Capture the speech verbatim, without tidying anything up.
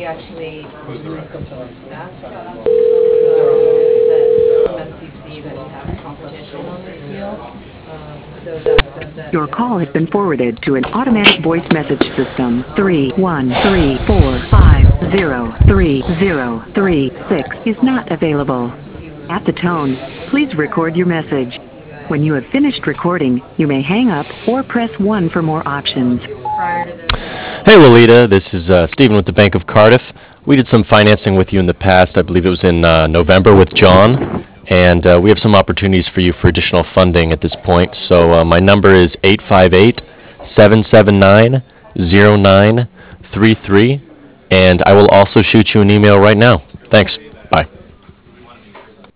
actually use that that M C C that we have competition on this deal. Um, so that, that Your call has been forwarded to an automatic voice message system. Three one three four five zero three zero three six is not available. At the tone, please record your message. When you have finished recording, you may hang up or press one for more options. prior to this. Hey Lolita, this is uh, Stephen with the Bank of Cardiff. We did some financing with you in the past. I believe it was in uh, November with John. And uh, we have some opportunities for you for additional funding at this point. So uh, my number is eight five eight, seven seven nine, zero nine three three. And I will also shoot you an email right now. Thanks.